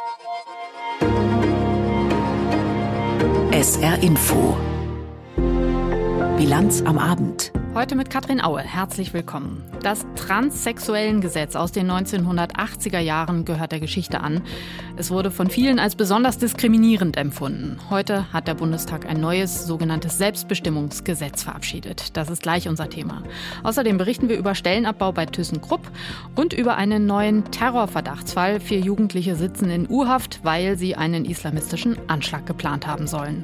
SR Info. Bilanz am Abend. Heute mit Katrin Aue. Herzlich willkommen. Das Transsexuellengesetz aus den 1980er Jahren gehört der Geschichte an. Es wurde von vielen als besonders diskriminierend empfunden. Heute hat der Bundestag ein neues, sogenanntes Selbstbestimmungsgesetz verabschiedet. Das ist gleich unser Thema. Außerdem berichten wir über Stellenabbau bei ThyssenKrupp und über einen neuen Terrorverdachtsfall. 4 Jugendliche sitzen in U-Haft, weil sie einen islamistischen Anschlag geplant haben sollen.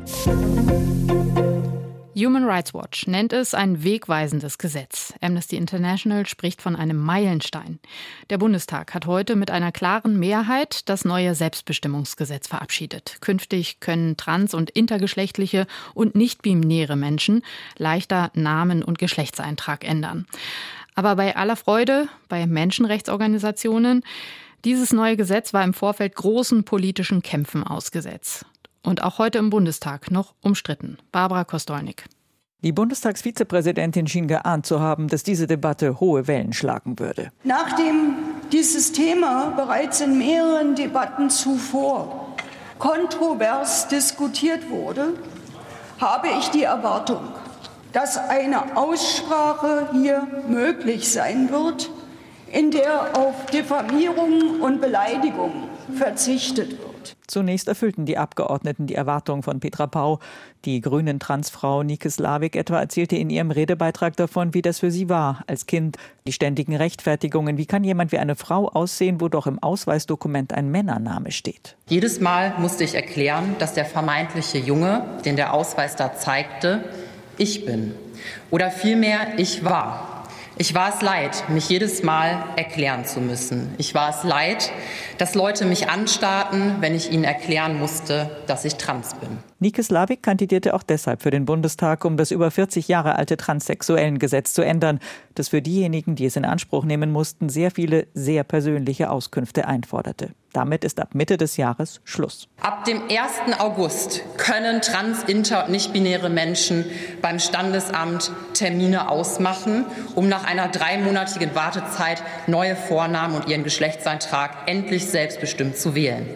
Human Rights Watch nennt es ein wegweisendes Gesetz. Amnesty International spricht von einem Meilenstein. Der Bundestag hat heute mit einer klaren Mehrheit das neue Selbstbestimmungsgesetz verabschiedet. Künftig können trans- und intergeschlechtliche und nicht-binäre Menschen leichter Namen und Geschlechtseintrag ändern. Aber bei aller Freude, bei Menschenrechtsorganisationen, dieses neue Gesetz war im Vorfeld großen politischen Kämpfen ausgesetzt. Und auch heute im Bundestag noch umstritten. Barbara Kostolnik. Die Bundestagsvizepräsidentin schien geahnt zu haben, dass diese Debatte hohe Wellen schlagen würde. Nachdem dieses Thema bereits in mehreren Debatten zuvor kontrovers diskutiert wurde, habe ich die Erwartung, dass eine Aussprache hier möglich sein wird, in der auf Diffamierung und Beleidigung verzichtet wird. Zunächst erfüllten die Abgeordneten die Erwartungen von Petra Pau. Die grünen Transfrau Nike Slavik etwa erzählte in ihrem Redebeitrag davon, wie das für sie war als Kind. Die ständigen Rechtfertigungen. Wie kann jemand wie eine Frau aussehen, wo doch im Ausweisdokument ein Männername steht? Jedes Mal musste ich erklären, dass der vermeintliche Junge, den der Ausweis da zeigte, ich bin. Oder vielmehr, ich war. Ich war es leid, mich jedes Mal erklären zu müssen. Ich war es leid, dass Leute mich anstarrten, wenn ich ihnen erklären musste, dass ich trans bin. Nike Slavik kandidierte auch deshalb für den Bundestag, um das über 40 Jahre alte Transsexuellengesetz zu ändern, das für diejenigen, die es in Anspruch nehmen mussten, sehr viele, sehr persönliche Auskünfte einforderte. Damit ist ab Mitte des Jahres Schluss. Ab dem 1. August können trans-, inter- und nicht-binäre Menschen beim Standesamt Termine ausmachen, um nach einer 3-monatigen Wartezeit neue Vornamen und ihren Geschlechtseintrag endlich selbstbestimmt zu wählen.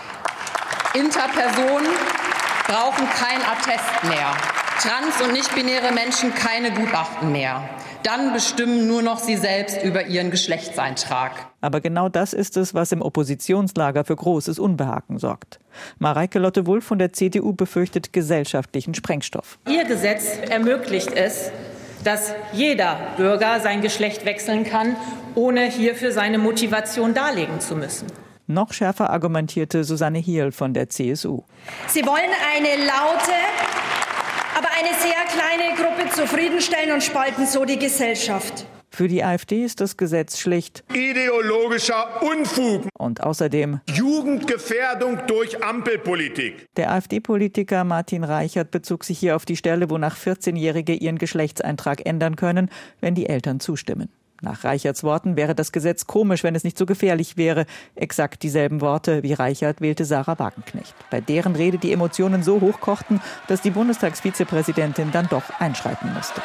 Interpersonen brauchen kein Attest mehr. Trans- und nicht-binäre Menschen keine Gutachten mehr. Dann bestimmen nur noch sie selbst über ihren Geschlechtseintrag. Aber genau das ist es, was im Oppositionslager für großes Unbehagen sorgt. Mareike Lotte-Wulff von der CDU befürchtet gesellschaftlichen Sprengstoff. Ihr Gesetz ermöglicht es, dass jeder Bürger sein Geschlecht wechseln kann, ohne hierfür seine Motivation darlegen zu müssen. Noch schärfer argumentierte Susanne Hierl von der CSU. Sie wollen eine laute, aber eine sehr kleine Gruppe zufriedenstellen und spalten so die Gesellschaft. Für die AfD ist das Gesetz schlicht ideologischer Unfug und außerdem Jugendgefährdung durch Ampelpolitik. Der AfD-Politiker Martin Reichert bezog sich hier auf die Stelle, wonach 14-Jährige ihren Geschlechtseintrag ändern können, wenn die Eltern zustimmen. Nach Reicherts Worten wäre das Gesetz komisch, wenn es nicht so gefährlich wäre. Exakt dieselben Worte wie Reichert wählte Sarah Wagenknecht. Bei deren Rede die Emotionen so hochkochten, dass die Bundestagsvizepräsidentin dann doch einschreiten musste.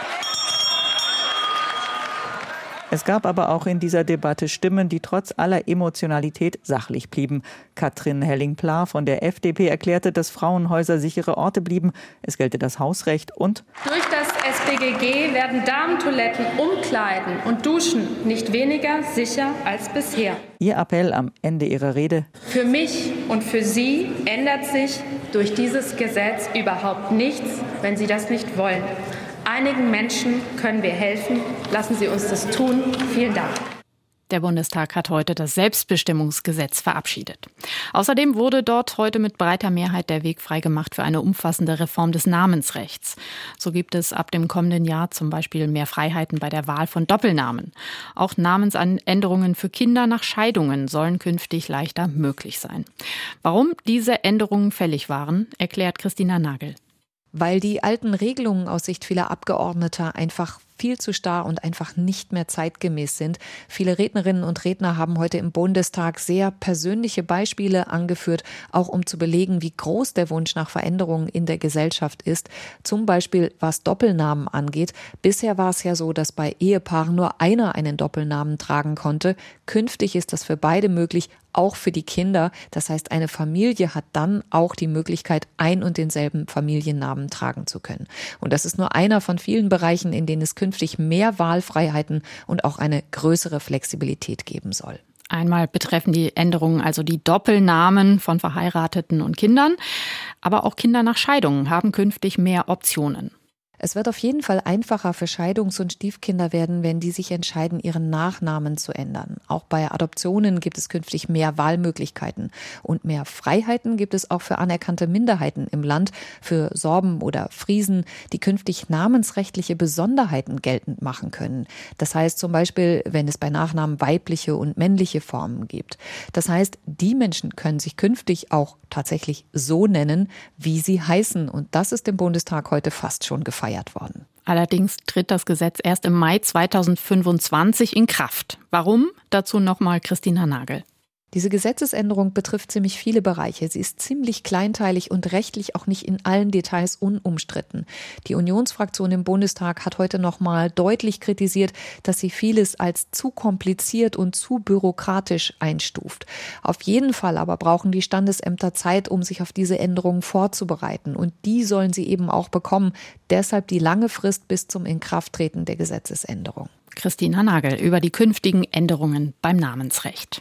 Es gab aber auch in dieser Debatte Stimmen, die trotz aller Emotionalität sachlich blieben. Katrin Helling-Pla von der FDP erklärte, dass Frauenhäuser sichere Orte blieben. Es gelte das Hausrecht und durch das SpGG werden Damentoiletten, Umkleiden und Duschen nicht weniger sicher als bisher. Ihr Appell am Ende ihrer Rede: Für mich und für Sie ändert sich durch dieses Gesetz überhaupt nichts, wenn Sie das nicht wollen. Einigen Menschen können wir helfen. Lassen Sie uns das tun. Vielen Dank. Der Bundestag hat heute das Selbstbestimmungsgesetz verabschiedet. Außerdem wurde dort heute mit breiter Mehrheit der Weg freigemacht für eine umfassende Reform des Namensrechts. So gibt es ab dem kommenden Jahr zum Beispiel mehr Freiheiten bei der Wahl von Doppelnamen. Auch Namensänderungen für Kinder nach Scheidungen sollen künftig leichter möglich sein. Warum diese Änderungen fällig waren, erklärt Christina Nagel. Weil die alten Regelungen aus Sicht vieler Abgeordneter einfach viel zu starr und einfach nicht mehr zeitgemäß sind. Viele Rednerinnen und Redner haben heute im Bundestag sehr persönliche Beispiele angeführt, auch um zu belegen, wie groß der Wunsch nach Veränderungen in der Gesellschaft ist. Zum Beispiel, was Doppelnamen angeht. Bisher war es ja so, dass bei Ehepaaren nur einer einen Doppelnamen tragen konnte. Künftig ist das für beide möglich, auch für die Kinder. Das heißt, eine Familie hat dann auch die Möglichkeit, ein und denselben Familiennamen tragen zu können. Und das ist nur einer von vielen Bereichen, in denen es künftig mehr Wahlfreiheiten und auch eine größere Flexibilität geben soll. Einmal betreffen die Änderungen also die Doppelnamen von Verheirateten und Kindern. Aber auch Kinder nach Scheidungen haben künftig mehr Optionen. Es wird auf jeden Fall einfacher für Scheidungs- und Stiefkinder werden, wenn die sich entscheiden, ihren Nachnamen zu ändern. Auch bei Adoptionen gibt es künftig mehr Wahlmöglichkeiten. Und mehr Freiheiten gibt es auch für anerkannte Minderheiten im Land, für Sorben oder Friesen, die künftig namensrechtliche Besonderheiten geltend machen können. Das heißt zum Beispiel, wenn es bei Nachnamen weibliche und männliche Formen gibt. Das heißt, die Menschen können sich künftig auch tatsächlich so nennen, wie sie heißen. Und das ist im Bundestag heute fast schon gefeiert worden. Allerdings tritt das Gesetz erst im Mai 2025 in Kraft. Warum? Dazu nochmal Christina Nagel. Diese Gesetzesänderung betrifft ziemlich viele Bereiche. Sie ist ziemlich kleinteilig und rechtlich auch nicht in allen Details unumstritten. Die Unionsfraktion im Bundestag hat heute noch mal deutlich kritisiert, dass sie vieles als zu kompliziert und zu bürokratisch einstuft. Auf jeden Fall aber brauchen die Standesämter Zeit, um sich auf diese Änderungen vorzubereiten. Und die sollen sie eben auch bekommen. Deshalb die lange Frist bis zum Inkrafttreten der Gesetzesänderung. Christina Nagel über die künftigen Änderungen beim Namensrecht.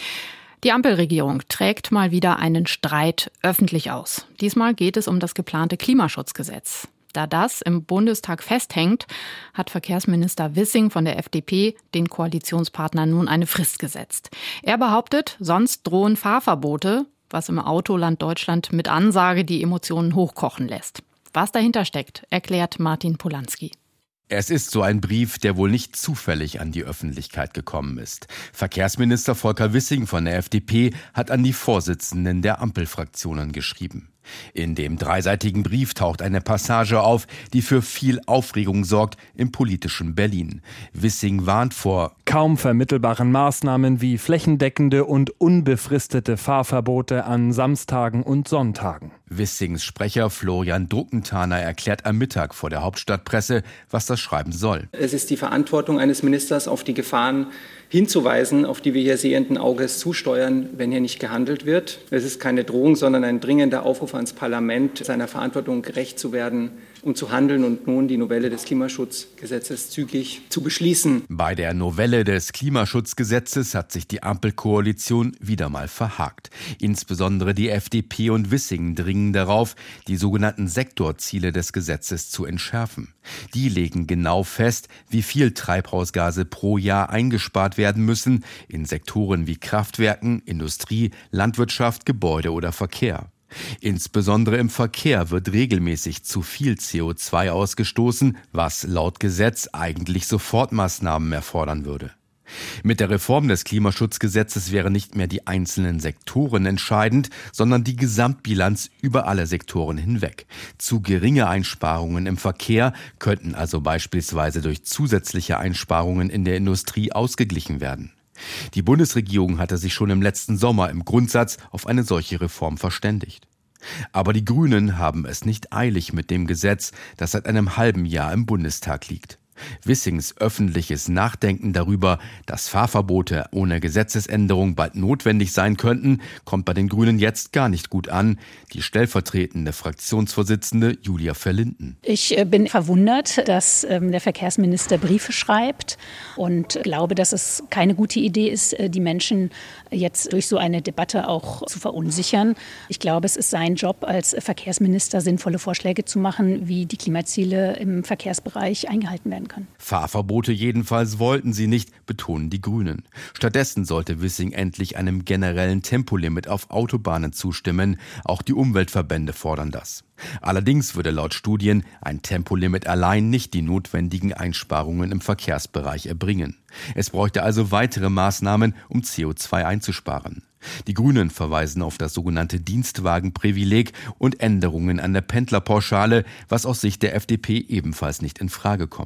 Die Ampelregierung trägt mal wieder einen Streit öffentlich aus. Diesmal geht es um das geplante Klimaschutzgesetz. Da das im Bundestag festhängt, hat Verkehrsminister Wissing von der FDP den Koalitionspartnern nun eine Frist gesetzt. Er behauptet, sonst drohen Fahrverbote, was im Autoland Deutschland mit Ansage die Emotionen hochkochen lässt. Was dahinter steckt, erklärt Martin Polanski. Es ist so ein Brief, der wohl nicht zufällig an die Öffentlichkeit gekommen ist. Verkehrsminister Volker Wissing von der FDP hat an die Vorsitzenden der Ampelfraktionen geschrieben. In dem dreiseitigen Brief taucht eine Passage auf, die für viel Aufregung sorgt im politischen Berlin. Wissing warnt vor kaum vermittelbaren Maßnahmen wie flächendeckende und unbefristete Fahrverbote an Samstagen und Sonntagen. Wissings Sprecher Florian Druckenthaler erklärt am Mittag vor der Hauptstadtpresse, was das Schreiben soll. Es ist die Verantwortung eines Ministers, auf die Gefahren hinzuweisen, auf die wir hier sehenden Auges zusteuern, wenn hier nicht gehandelt wird. Es ist keine Drohung, sondern ein dringender Aufruf ans Parlament, seiner Verantwortung gerecht zu werden und zu handeln und nun die Novelle des Klimaschutzgesetzes zügig zu beschließen. Bei der Novelle des Klimaschutzgesetzes hat sich die Ampelkoalition wieder mal verhakt. Insbesondere die FDP und Wissing dringen darauf, die sogenannten Sektorziele des Gesetzes zu entschärfen. Die legen genau fest, wie viel Treibhausgase pro Jahr eingespart werden müssen in Sektoren wie Kraftwerken, Industrie, Landwirtschaft, Gebäude oder Verkehr. Insbesondere im Verkehr wird regelmäßig zu viel CO2 ausgestoßen, was laut Gesetz eigentlich Sofortmaßnahmen erfordern würde. Mit der Reform des Klimaschutzgesetzes wären nicht mehr die einzelnen Sektoren entscheidend, sondern die Gesamtbilanz über alle Sektoren hinweg. Zu geringe Einsparungen im Verkehr könnten also beispielsweise durch zusätzliche Einsparungen in der Industrie ausgeglichen werden. Die Bundesregierung hatte sich schon im letzten Sommer im Grundsatz auf eine solche Reform verständigt. Aber die Grünen haben es nicht eilig mit dem Gesetz, das seit einem halben Jahr im Bundestag liegt. Wissings öffentliches Nachdenken darüber, dass Fahrverbote ohne Gesetzesänderung bald notwendig sein könnten, kommt bei den Grünen jetzt gar nicht gut an. Die stellvertretende Fraktionsvorsitzende Julia Verlinden. Ich bin verwundert, dass der Verkehrsminister Briefe schreibt und glaube, dass es keine gute Idee ist, die Menschen jetzt durch so eine Debatte auch zu verunsichern. Ich glaube, es ist sein Job als Verkehrsminister, sinnvolle Vorschläge zu machen, wie die Klimaziele im Verkehrsbereich eingehalten werden können. Fahrverbote jedenfalls wollten sie nicht, betonen die Grünen. Stattdessen sollte Wissing endlich einem generellen Tempolimit auf Autobahnen zustimmen. Auch die Umweltverbände fordern das. Allerdings würde laut Studien ein Tempolimit allein nicht die notwendigen Einsparungen im Verkehrsbereich erbringen. Es bräuchte also weitere Maßnahmen, um CO2 einzusparen. Die Grünen verweisen auf das sogenannte Dienstwagenprivileg und Änderungen an der Pendlerpauschale, was aus Sicht der FDP ebenfalls nicht in Frage kommt.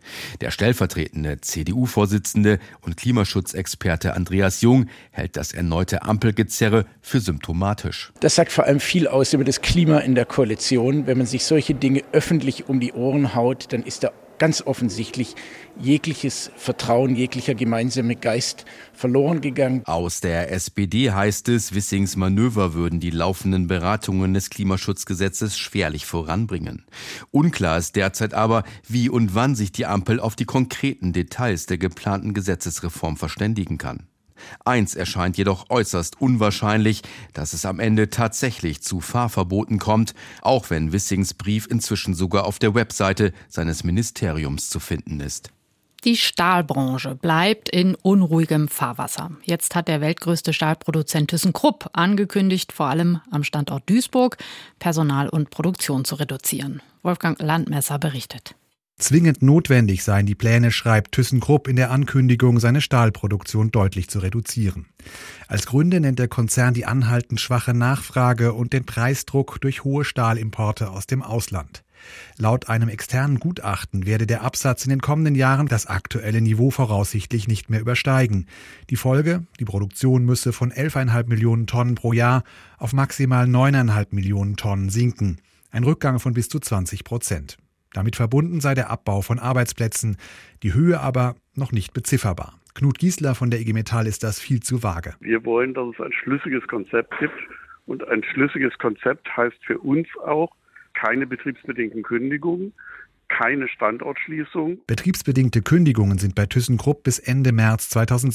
Der stellvertretende CDU-Vorsitzende und Klimaschutzexperte Andreas Jung hält das erneute Ampelgezerre für symptomatisch. Das sagt vor allem viel aus über das Klima in der Koalition. Wenn man sich solche Dinge öffentlich um die Ohren haut, dann ist da ganz offensichtlich jegliches Vertrauen, jeglicher gemeinsame Geist verloren gegangen. Aus der SPD heißt es, Wissings Manöver würden die laufenden Beratungen des Klimaschutzgesetzes schwerlich voranbringen. Unklar ist derzeit aber, wie und wann sich die Ampel auf die konkreten Details der geplanten Gesetzesreform verständigen kann. Eins erscheint jedoch äußerst unwahrscheinlich, dass es am Ende tatsächlich zu Fahrverboten kommt, auch wenn Wissings Brief inzwischen sogar auf der Webseite seines Ministeriums zu finden ist. Die Stahlbranche bleibt in unruhigem Fahrwasser. Jetzt hat der weltgrößte Stahlproduzent ThyssenKrupp angekündigt, vor allem am Standort Duisburg Personal und Produktion zu reduzieren. Wolfgang Landmesser berichtet. Zwingend notwendig seien die Pläne, schreibt ThyssenKrupp in der Ankündigung, seine Stahlproduktion deutlich zu reduzieren. Als Gründe nennt der Konzern die anhaltend schwache Nachfrage und den Preisdruck durch hohe Stahlimporte aus dem Ausland. Laut einem externen Gutachten werde der Absatz in den kommenden Jahren das aktuelle Niveau voraussichtlich nicht mehr übersteigen. Die Folge? Die Produktion müsse von 11,5 Millionen Tonnen pro Jahr auf maximal 9,5 Millionen Tonnen sinken. Ein Rückgang von bis zu 20%. Damit verbunden sei der Abbau von Arbeitsplätzen, die Höhe aber noch nicht bezifferbar. Knut Giesler von der IG Metall ist das viel zu vage. Wir wollen, dass es ein schlüssiges Konzept gibt. Und ein schlüssiges Konzept heißt für uns auch keine betriebsbedingten Kündigungen, keine Standortschließung. Betriebsbedingte Kündigungen sind bei ThyssenKrupp bis Ende März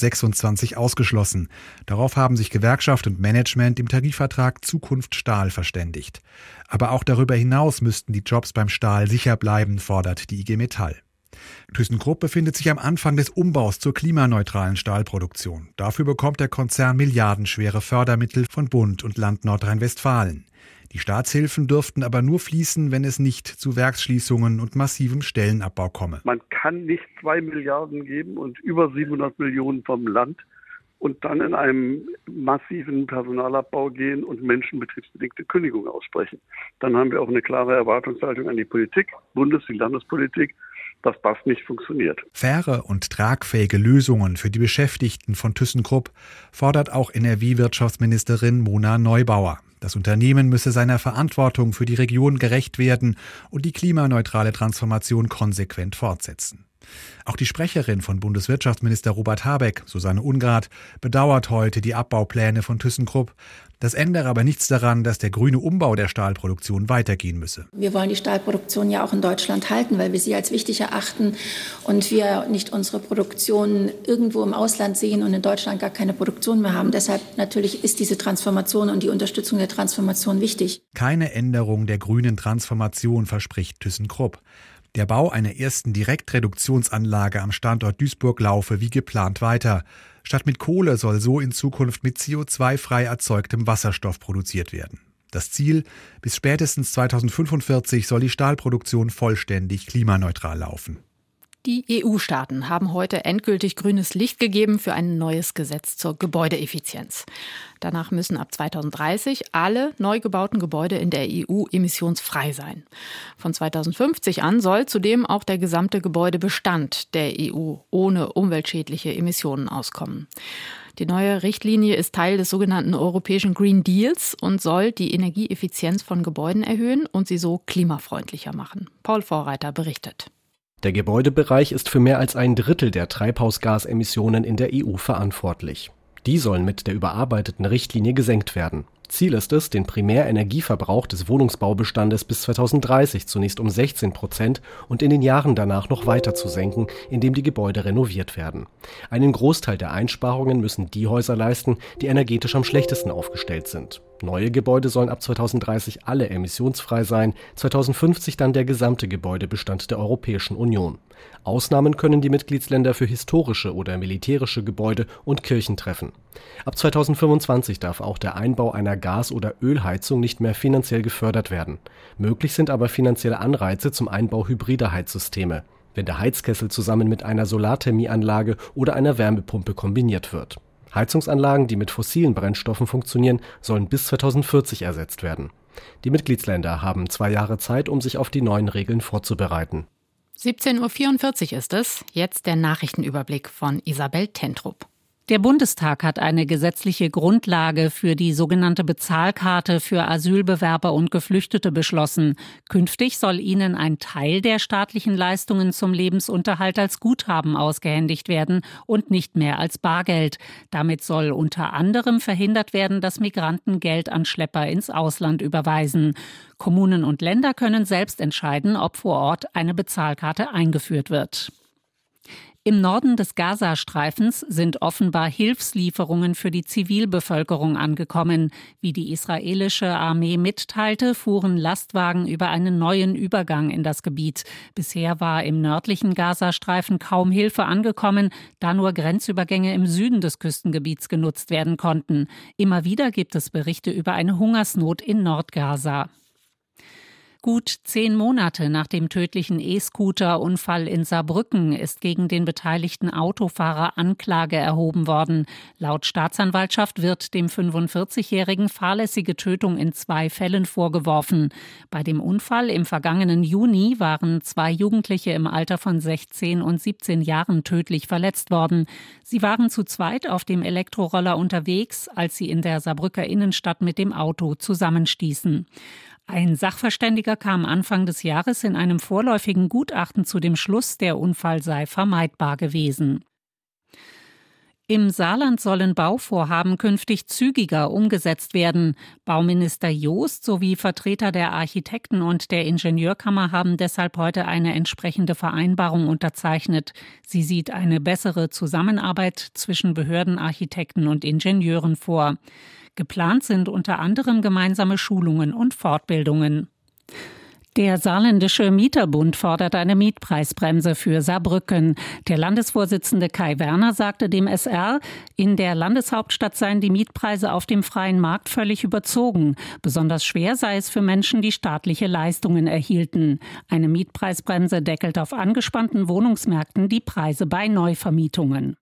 2026 ausgeschlossen. Darauf haben sich Gewerkschaft und Management im Tarifvertrag Zukunft Stahl verständigt. Aber auch darüber hinaus müssten die Jobs beim Stahl sicher bleiben, fordert die IG Metall. ThyssenKrupp befindet sich am Anfang des Umbaus zur klimaneutralen Stahlproduktion. Dafür bekommt der Konzern milliardenschwere Fördermittel von Bund und Land Nordrhein-Westfalen. Die Staatshilfen dürften aber nur fließen, wenn es nicht zu Werksschließungen und massivem Stellenabbau komme. Man kann nicht 2 Milliarden geben und über 700 Millionen vom Land und dann in einem massiven Personalabbau gehen und Menschen betriebsbedingte Kündigungen aussprechen. Dann haben wir auch eine klare Erwartungshaltung an die Politik, Bundes- wie Landespolitik, dass das nicht funktioniert. Faire und tragfähige Lösungen für die Beschäftigten von ThyssenKrupp fordert auch NRW-Wirtschaftsministerin Mona Neubauer. Das Unternehmen müsse seiner Verantwortung für die Region gerecht werden und die klimaneutrale Transformation konsequent fortsetzen. Auch die Sprecherin von Bundeswirtschaftsminister Robert Habeck, Susanne Ungrad, bedauert heute die Abbaupläne von ThyssenKrupp. Das ändere aber nichts daran, dass der grüne Umbau der Stahlproduktion weitergehen müsse. Wir wollen die Stahlproduktion ja auch in Deutschland halten, weil wir sie als wichtig erachten und wir nicht unsere Produktion irgendwo im Ausland sehen und in Deutschland gar keine Produktion mehr haben. Deshalb natürlich ist diese Transformation und die Unterstützung der Transformation wichtig. Keine Änderung der grünen Transformation verspricht ThyssenKrupp. Der Bau einer ersten Direktreduktionsanlage am Standort Duisburg laufe wie geplant weiter. Statt mit Kohle soll so in Zukunft mit CO2-frei erzeugtem Wasserstoff produziert werden. Das Ziel: bis spätestens 2045 soll die Stahlproduktion vollständig klimaneutral laufen. Die EU-Staaten haben heute endgültig grünes Licht gegeben für ein neues Gesetz zur Gebäudeeffizienz. Danach müssen ab 2030 alle neu gebauten Gebäude in der EU emissionsfrei sein. Von 2050 an soll zudem auch der gesamte Gebäudebestand der EU ohne umweltschädliche Emissionen auskommen. Die neue Richtlinie ist Teil des sogenannten Europäischen Green Deals und soll die Energieeffizienz von Gebäuden erhöhen und sie so klimafreundlicher machen. Paul Vorreiter berichtet. Der Gebäudebereich ist für mehr als 1/3 der Treibhausgasemissionen in der EU verantwortlich. Die sollen mit der überarbeiteten Richtlinie gesenkt werden. Ziel ist es, den Primärenergieverbrauch des Wohnungsbaubestandes bis 2030 zunächst um 16% und in den Jahren danach noch weiter zu senken, indem die Gebäude renoviert werden. Einen Großteil der Einsparungen müssen die Häuser leisten, die energetisch am schlechtesten aufgestellt sind. Neue Gebäude sollen ab 2030 alle emissionsfrei sein, 2050 dann der gesamte Gebäudebestand der Europäischen Union. Ausnahmen können die Mitgliedsländer für historische oder militärische Gebäude und Kirchen treffen. Ab 2025 darf auch der Einbau einer Gas- oder Ölheizung nicht mehr finanziell gefördert werden. Möglich sind aber finanzielle Anreize zum Einbau hybrider Heizsysteme, wenn der Heizkessel zusammen mit einer Solarthermieanlage oder einer Wärmepumpe kombiniert wird. Heizungsanlagen, die mit fossilen Brennstoffen funktionieren, sollen bis 2040 ersetzt werden. Die Mitgliedsländer haben 2 Jahre Zeit, um sich auf die neuen Regeln vorzubereiten. 17:44 Uhr ist es. Jetzt der Nachrichtenüberblick von Isabel Tentrup. Der Bundestag hat eine gesetzliche Grundlage für die sogenannte Bezahlkarte für Asylbewerber und Geflüchtete beschlossen. Künftig soll ihnen ein Teil der staatlichen Leistungen zum Lebensunterhalt als Guthaben ausgehändigt werden und nicht mehr als Bargeld. Damit soll unter anderem verhindert werden, dass Migranten Geld an Schlepper ins Ausland überweisen. Kommunen und Länder können selbst entscheiden, ob vor Ort eine Bezahlkarte eingeführt wird. Im Norden des Gazastreifens sind offenbar Hilfslieferungen für die Zivilbevölkerung angekommen. Wie die israelische Armee mitteilte, fuhren Lastwagen über einen neuen Übergang in das Gebiet. Bisher war im nördlichen Gazastreifen kaum Hilfe angekommen, da nur Grenzübergänge im Süden des Küstengebiets genutzt werden konnten. Immer wieder gibt es Berichte über eine Hungersnot in Nordgaza. Gut 10 Monate nach dem tödlichen E-Scooter-Unfall in Saarbrücken ist gegen den beteiligten Autofahrer Anklage erhoben worden. Laut Staatsanwaltschaft wird dem 45-Jährigen fahrlässige Tötung in 2 Fällen vorgeworfen. Bei dem Unfall im vergangenen Juni waren 2 Jugendliche im Alter von 16 und 17 Jahren tödlich verletzt worden. Sie waren zu zweit auf dem Elektroroller unterwegs, als sie in der Saarbrücker Innenstadt mit dem Auto zusammenstießen. Ein Sachverständiger kam Anfang des Jahres in einem vorläufigen Gutachten zu dem Schluss, der Unfall sei vermeidbar gewesen. Im Saarland sollen Bauvorhaben künftig zügiger umgesetzt werden. Bauminister Joost sowie Vertreter der Architekten- und der Ingenieurkammer haben deshalb heute eine entsprechende Vereinbarung unterzeichnet. Sie sieht eine bessere Zusammenarbeit zwischen Behörden, Architekten und Ingenieuren vor. Geplant sind unter anderem gemeinsame Schulungen und Fortbildungen. Der Saarländische Mieterbund fordert eine Mietpreisbremse für Saarbrücken. Der Landesvorsitzende Kai Werner sagte dem SR, in der Landeshauptstadt seien die Mietpreise auf dem freien Markt völlig überzogen. Besonders schwer sei es für Menschen, die staatliche Leistungen erhielten. Eine Mietpreisbremse deckelt auf angespannten Wohnungsmärkten die Preise bei Neuvermietungen.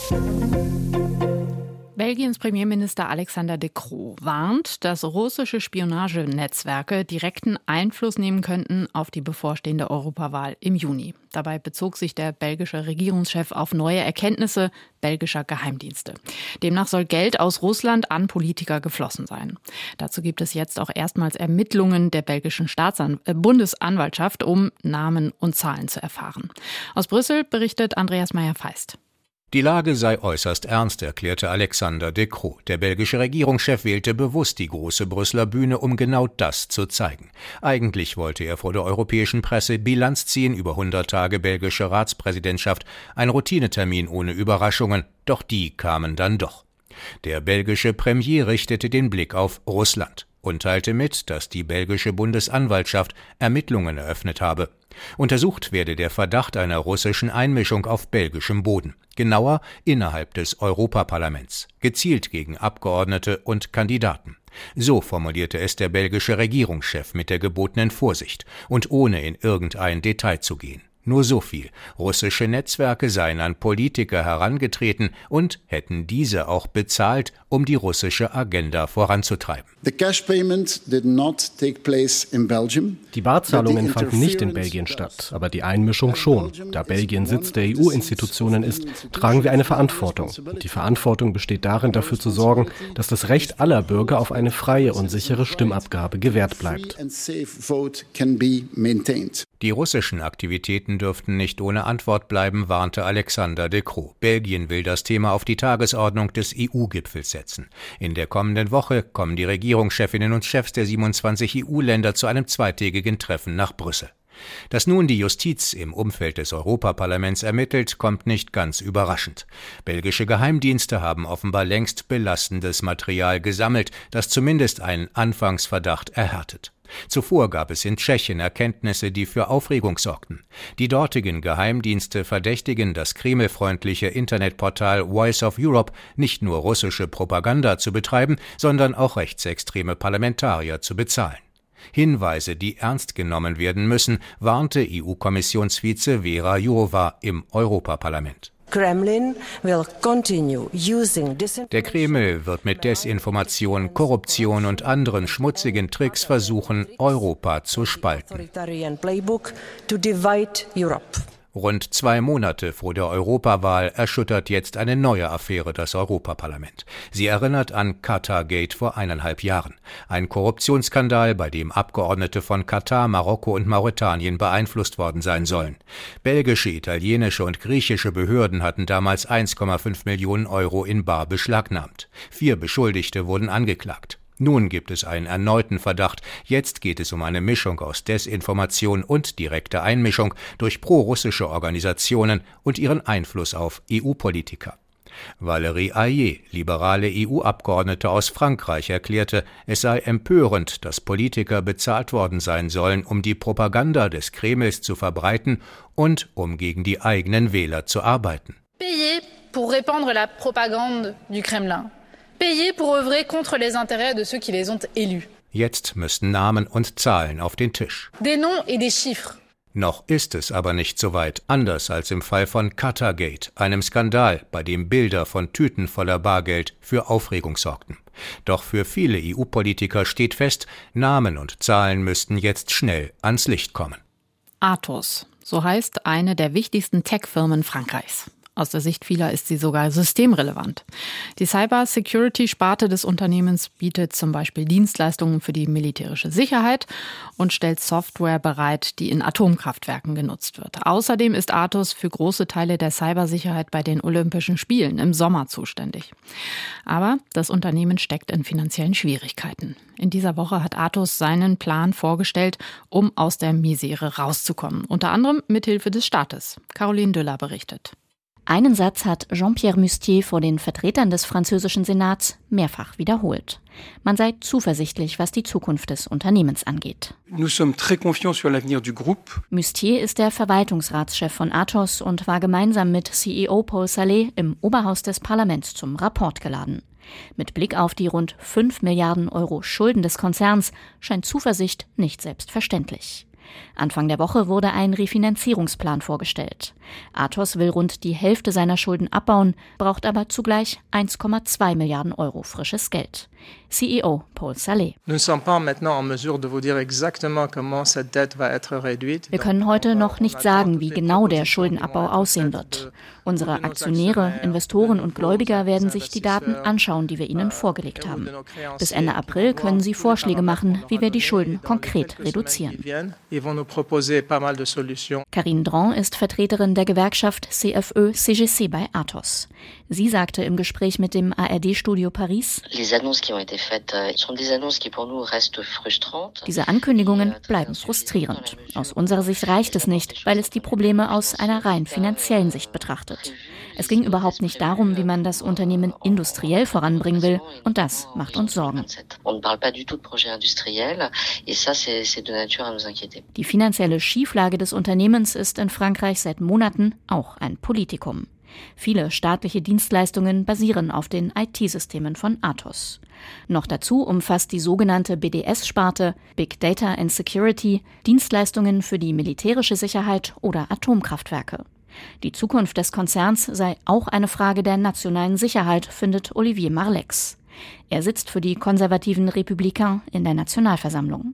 Belgiens Premierminister Alexander De Croo warnt, dass russische Spionagenetzwerke direkten Einfluss nehmen könnten auf die bevorstehende Europawahl im Juni. Dabei bezog sich der belgische Regierungschef auf neue Erkenntnisse belgischer Geheimdienste. Demnach soll Geld aus Russland an Politiker geflossen sein. Dazu gibt es jetzt auch erstmals Ermittlungen der belgischen Bundesanwaltschaft, um Namen und Zahlen zu erfahren. Aus Brüssel berichtet Andreas Meyer-Feist. Die Lage sei äußerst ernst, erklärte Alexander De Croo. Der belgische Regierungschef wählte bewusst die große Brüsseler Bühne, um genau das zu zeigen. Eigentlich wollte er vor der europäischen Presse Bilanz ziehen über 100 Tage belgische Ratspräsidentschaft, ein Routinetermin ohne Überraschungen, doch die kamen dann doch. Der belgische Premier richtete den Blick auf Russland und teilte mit, dass die belgische Bundesanwaltschaft Ermittlungen eröffnet habe. Untersucht werde der Verdacht einer russischen Einmischung auf belgischem Boden, genauer innerhalb des Europaparlaments, gezielt gegen Abgeordnete und Kandidaten. So formulierte es der belgische Regierungschef mit der gebotenen Vorsicht und ohne in irgendein Detail zu gehen. Nur so viel: Russische Netzwerke seien an Politiker herangetreten und hätten diese auch bezahlt, um die russische Agenda voranzutreiben. Die Barzahlungen fanden nicht in Belgien statt, aber die Einmischung schon. Da Belgien Sitz der EU-Institutionen ist, tragen wir eine Verantwortung. Und die Verantwortung besteht darin, dafür zu sorgen, dass das Recht aller Bürger auf eine freie und sichere Stimmabgabe gewährt bleibt. Die russischen Aktivitäten dürften nicht ohne Antwort bleiben, warnte Alexander De Croo. Belgien will das Thema auf die Tagesordnung des EU-Gipfels setzen. In der kommenden Woche kommen die Regierungschefinnen und Chefs der 27 EU-Länder zu einem zweitägigen Treffen nach Brüssel. Dass nun die Justiz im Umfeld des Europaparlaments ermittelt, kommt nicht ganz überraschend. Belgische Geheimdienste haben offenbar längst belastendes Material gesammelt, das zumindest einen Anfangsverdacht erhärtet. Zuvor gab es in Tschechien Erkenntnisse, die für Aufregung sorgten. Die dortigen Geheimdienste verdächtigen das kremlfreundliche Internetportal Voice of Europe, nicht nur russische Propaganda zu betreiben, sondern auch rechtsextreme Parlamentarier zu bezahlen. Hinweise, die ernst genommen werden müssen, warnte EU-Kommissionsvize Vera Jourova im Europaparlament. Der Kreml wird mit Desinformation, Korruption und anderen schmutzigen Tricks versuchen, Europa zu spalten. Rund 2 Monate vor der Europawahl erschüttert jetzt eine neue Affäre das Europaparlament. Sie erinnert an Qatar-Gate vor 1,5 Jahren. Ein Korruptionsskandal, bei dem Abgeordnete von Katar, Marokko und Mauretanien beeinflusst worden sein sollen. Belgische, italienische und griechische Behörden hatten damals 1,5 Millionen Euro in bar beschlagnahmt. 4 Beschuldigte wurden angeklagt. Nun gibt es einen erneuten Verdacht. Jetzt geht es um eine Mischung aus Desinformation und direkter Einmischung durch prorussische Organisationen und ihren Einfluss auf EU-Politiker. Valérie Ayé, liberale EU-Abgeordnete aus Frankreich, erklärte, es sei empörend, dass Politiker bezahlt worden sein sollen, um die Propaganda des Kremls zu verbreiten und um gegen die eigenen Wähler zu arbeiten. Payé pour répandre la propagande du Kremlin. Payés pour œuvrer contre les intérêts de ceux qui les ont élus. Jetzt müssten Namen und Zahlen auf den Tisch. Des noms et des chiffres. Noch ist es aber nicht so weit, anders als im Fall von Qatar-Gate, einem Skandal, bei dem Bilder von Tüten voller Bargeld für Aufregung sorgten. Doch für viele EU-Politiker steht fest, Namen und Zahlen müssten jetzt schnell ans Licht kommen. Atos, so heißt eine der wichtigsten Tech-Firmen Frankreichs. Aus der Sicht vieler ist sie sogar systemrelevant. Die Cyber-Security-Sparte des Unternehmens bietet zum Beispiel Dienstleistungen für die militärische Sicherheit und stellt Software bereit, die in Atomkraftwerken genutzt wird. Außerdem ist Atos für große Teile der Cybersicherheit bei den Olympischen Spielen im Sommer zuständig. Aber das Unternehmen steckt in finanziellen Schwierigkeiten. In dieser Woche hat Atos seinen Plan vorgestellt, um aus der Misere rauszukommen. Unter anderem mit Hilfe des Staates. Caroline Düller berichtet. Einen Satz hat Jean-Pierre Mustier vor den Vertretern des französischen Senats mehrfach wiederholt. Man sei zuversichtlich, was die Zukunft des Unternehmens angeht. Mustier ist der Verwaltungsratschef von Atos und war gemeinsam mit CEO Paul Saleh im Oberhaus des Parlaments zum Rapport geladen. Mit Blick auf die rund 5 Milliarden Euro Schulden des Konzerns scheint Zuversicht nicht selbstverständlich. Anfang der Woche wurde ein Refinanzierungsplan vorgestellt. Atos will rund die Hälfte seiner Schulden abbauen, braucht aber zugleich 1,2 Milliarden Euro frisches Geld. CEO Paul Saleh. Wir können heute noch nicht sagen, wie genau der Schuldenabbau aussehen wird. Unsere Aktionäre, Investoren und Gläubiger werden sich die Daten anschauen, die wir ihnen vorgelegt haben. Bis Ende April können sie Vorschläge machen, wie wir die Schulden konkret reduzieren. Karine Dran ist Vertreterin der Gewerkschaft CFE-CGC bei Atos. Sie sagte im Gespräch mit dem ARD-Studio Paris: Diese Ankündigungen bleiben frustrierend. Aus unserer Sicht reicht es nicht, weil es die Probleme aus einer rein finanziellen Sicht betrachtet. Es ging überhaupt nicht darum, wie man das Unternehmen industriell voranbringen will, und das macht uns Sorgen. Die finanzielle Schieflage des Unternehmens ist in Frankreich seit Monaten auch ein Politikum. Viele staatliche Dienstleistungen basieren auf den IT-Systemen von Atos. Noch dazu umfasst die sogenannte BDS-Sparte Big Data and Security Dienstleistungen für die militärische Sicherheit oder Atomkraftwerke. Die Zukunft des Konzerns sei auch eine Frage der nationalen Sicherheit, findet Olivier Marleix. Er sitzt für die konservativen Républicains in der Nationalversammlung.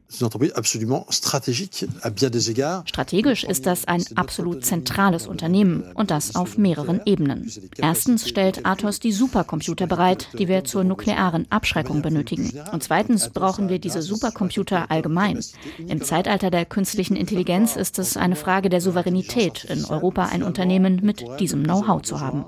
Strategisch ist das ein absolut zentrales Unternehmen und das auf mehreren Ebenen. Erstens stellt Atos die Supercomputer bereit, die wir zur nuklearen Abschreckung benötigen. Und zweitens brauchen wir diese Supercomputer allgemein. Im Zeitalter der künstlichen Intelligenz ist es eine Frage der Souveränität, in Europa ein Unternehmen mit diesem Know-how zu haben.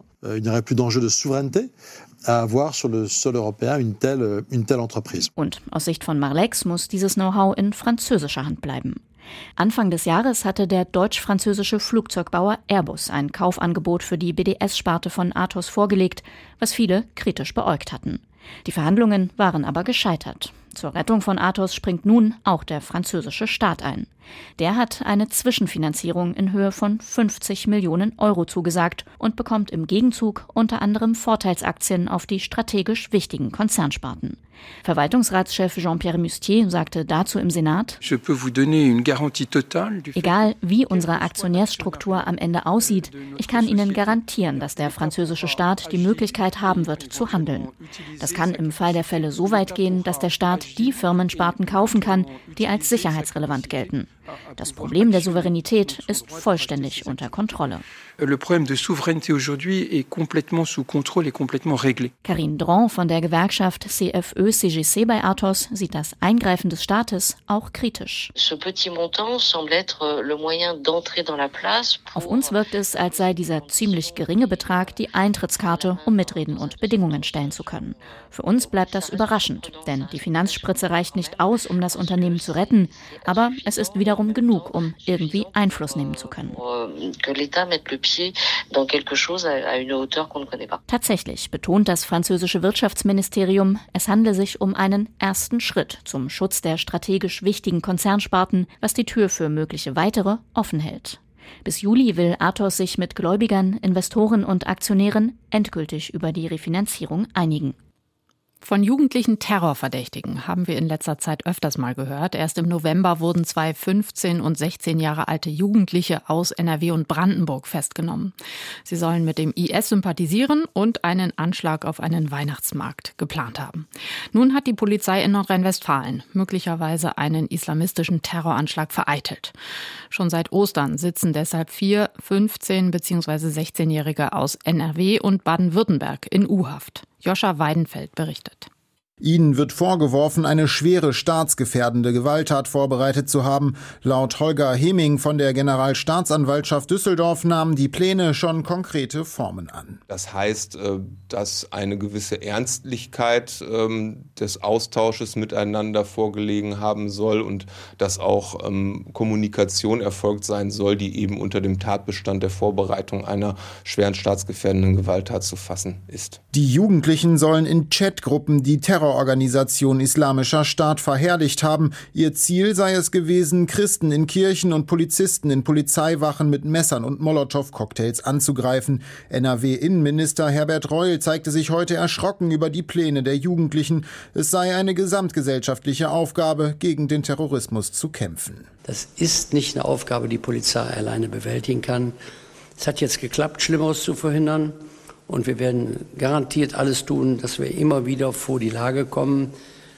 Und aus Sicht von Marleix muss dieses Know-how in französischer Hand bleiben. Anfang des Jahres hatte der deutsch-französische Flugzeugbauer Airbus ein Kaufangebot für die BDS-Sparte von Atos vorgelegt, was viele kritisch beäugt hatten. Die Verhandlungen waren aber gescheitert. Zur Rettung von Athos springt nun auch der französische Staat ein. Der hat eine Zwischenfinanzierung in Höhe von 50 Millionen Euro zugesagt und bekommt im Gegenzug unter anderem Vorteilsaktien auf die strategisch wichtigen Konzernsparten. Verwaltungsratschef Jean-Pierre Mustier sagte dazu im Senat: Egal wie unsere Aktionärsstruktur am Ende aussieht, ich kann Ihnen garantieren, dass der französische Staat die Möglichkeit haben wird, zu handeln. Das kann im Fall der Fälle so weit gehen, dass der Staat die Firmensparten kaufen kann, die als sicherheitsrelevant gelten. Das Problem der Souveränität ist vollständig unter Kontrolle. Le problème de souveraineté aujourd'hui est complètement sous contrôle et complètement réglé. Karine Dron von der Gewerkschaft CFE-CGC bei Athos sieht das Eingreifen des Staates auch kritisch. Auf uns wirkt es, als sei dieser ziemlich geringe Betrag die Eintrittskarte, um mitreden und Bedingungen stellen zu können. Für uns bleibt das überraschend, denn die Finanzspritze reicht nicht aus, um das Unternehmen zu retten, aber es ist wiederum genug, um irgendwie Einfluss nehmen zu können. Tatsächlich betont das französische Wirtschaftsministerium, es handle sich um einen ersten Schritt zum Schutz der strategisch wichtigen Konzernsparten, was die Tür für mögliche weitere offen hält. Bis Juli will Athos sich mit Gläubigern, Investoren und Aktionären endgültig über die Refinanzierung einigen. Von jugendlichen Terrorverdächtigen haben wir in letzter Zeit öfters mal gehört. Erst im November wurden 2 15 und 16 Jahre alte Jugendliche aus NRW und Brandenburg festgenommen. Sie sollen mit dem IS sympathisieren und einen Anschlag auf einen Weihnachtsmarkt geplant haben. Nun hat die Polizei in Nordrhein-Westfalen möglicherweise einen islamistischen Terroranschlag vereitelt. Schon seit Ostern sitzen deshalb 4 15 bzw. 16-Jährige aus NRW und Baden-Württemberg in U-Haft. Joscha Weidenfeld berichtet. Ihnen wird vorgeworfen, eine schwere staatsgefährdende Gewalttat vorbereitet zu haben. Laut Holger Heming von der Generalstaatsanwaltschaft Düsseldorf nahmen die Pläne schon konkrete Formen an. Das heißt, dass eine gewisse Ernstlichkeit des Austausches miteinander vorgelegen haben soll und dass auch Kommunikation erfolgt sein soll, die eben unter dem Tatbestand der Vorbereitung einer schweren staatsgefährdenden Gewalttat zu fassen ist. Die Jugendlichen sollen in Chatgruppen die Terrororganisation Islamischer Staat verherrlicht haben. Ihr Ziel sei es gewesen, Christen in Kirchen und Polizisten in Polizeiwachen mit Messern und Molotow-Cocktails anzugreifen. NRW-Innenminister Herbert Reul zeigte sich heute erschrocken über die Pläne der Jugendlichen. Es sei eine gesamtgesellschaftliche Aufgabe, gegen den Terrorismus zu kämpfen. Das ist nicht eine Aufgabe, die Polizei alleine bewältigen kann. Es hat jetzt geklappt, Schlimmeres zu verhindern. Und wir werden garantiert alles tun, dass wir immer wieder vor die Lage kommen.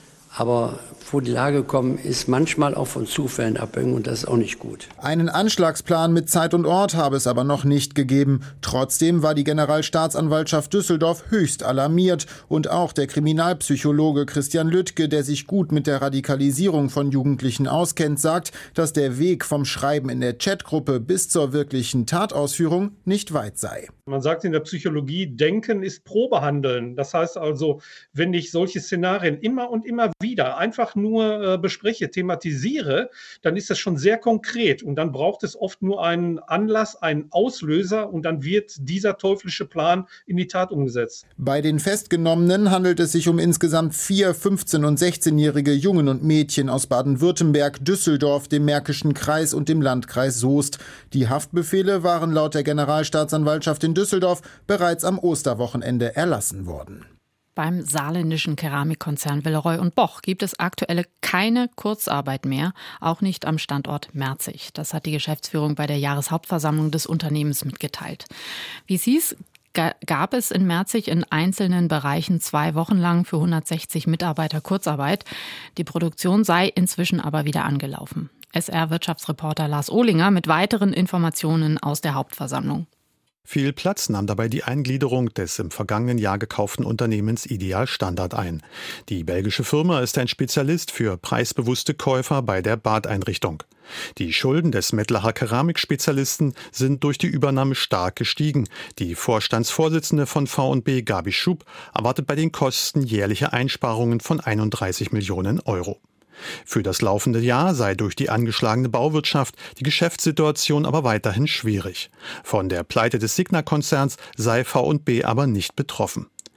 Aber vor die Lage kommen ist manchmal auch von Zufällen abhängig und das ist auch nicht gut. Einen Anschlagsplan mit Zeit und Ort habe es aber noch nicht gegeben. Trotzdem war die Generalstaatsanwaltschaft Düsseldorf höchst alarmiert. Und auch der Kriminalpsychologe Christian Lüttke, der sich gut mit der Radikalisierung von Jugendlichen auskennt, sagt, dass der Weg vom Schreiben in der Chatgruppe bis zur wirklichen Tatausführung nicht weit sei. Man sagt in der Psychologie, Denken ist Probehandeln. Das heißt also, wenn ich solche Szenarien immer und immer wieder einfach nur bespreche, thematisiere, dann ist das schon sehr konkret und dann braucht es oft nur einen Anlass, einen Auslöser und dann wird dieser teuflische Plan in die Tat umgesetzt. Bei den Festgenommenen handelt es sich um insgesamt 4 15- und 16-jährige Jungen und Mädchen aus Baden-Württemberg, Düsseldorf, dem Märkischen Kreis und dem Landkreis Soest. Die Haftbefehle waren laut der Generalstaatsanwaltschaft in Düsseldorf bereits am Osterwochenende erlassen worden. Beim saarländischen Keramikkonzern Villeroy & Boch gibt es aktuell keine Kurzarbeit mehr, auch nicht am Standort Merzig. Das hat die Geschäftsführung bei der Jahreshauptversammlung des Unternehmens mitgeteilt. Wie es hieß, gab es in Merzig in einzelnen Bereichen 2 Wochen lang für 160 Mitarbeiter Kurzarbeit. Die Produktion sei inzwischen aber wieder angelaufen. SR-Wirtschaftsreporter Lars Ohlinger mit weiteren Informationen aus der Hauptversammlung. Viel Platz nahm dabei die Eingliederung des im vergangenen Jahr gekauften Unternehmens Ideal Standard ein. Die belgische Firma ist ein Spezialist für preisbewusste Käufer bei der Badeinrichtung. Die Schulden des Mettlacher Keramikspezialisten sind durch die Übernahme stark gestiegen. Die Vorstandsvorsitzende von V&B, Gabi Schub, erwartet bei den Kosten jährliche Einsparungen von 31 Millionen Euro. Für das laufende Jahr sei durch die angeschlagene Bauwirtschaft die Geschäftssituation aber weiterhin schwierig. Von der Pleite des Signa-Konzerns sei V&B aber nicht betroffen.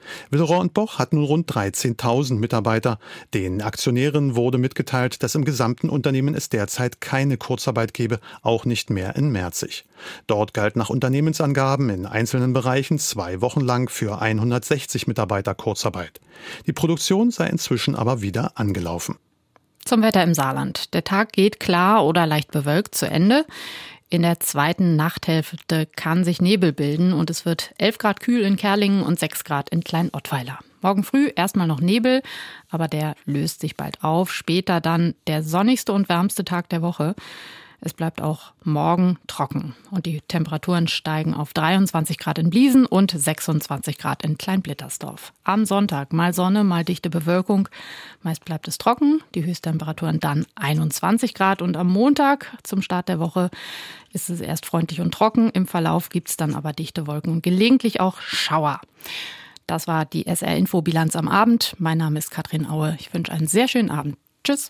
Willeroy & Boch hat nun rund 13.000 Mitarbeiter. Den Aktionären wurde mitgeteilt, dass im gesamten Unternehmen es derzeit keine Kurzarbeit gebe, auch nicht mehr in Merzig. Dort galt nach Unternehmensangaben in einzelnen Bereichen 2 Wochen lang für 160 Mitarbeiter Kurzarbeit. Die Produktion sei inzwischen aber wieder angelaufen. Zum Wetter im Saarland. Der Tag geht klar oder leicht bewölkt zu Ende. In der zweiten Nachthälfte kann sich Nebel bilden und es wird 11 Grad kühl in Kerlingen und 6 Grad in Klein-Ottweiler. Morgen früh erstmal noch Nebel, aber der löst sich bald auf. Später dann der sonnigste und wärmste Tag der Woche. Es bleibt auch morgen trocken und die Temperaturen steigen auf 23 Grad in Bliesen und 26 Grad in Kleinblittersdorf. Am Sonntag mal Sonne, mal dichte Bewölkung. Meist bleibt es trocken, die Höchsttemperaturen dann 21 Grad und am Montag zum Start der Woche ist es erst freundlich und trocken. Im Verlauf gibt es dann aber dichte Wolken und gelegentlich auch Schauer. Das war die SR-Info-Bilanz am Abend. Mein Name ist Katrin Aue. Ich wünsche einen sehr schönen Abend.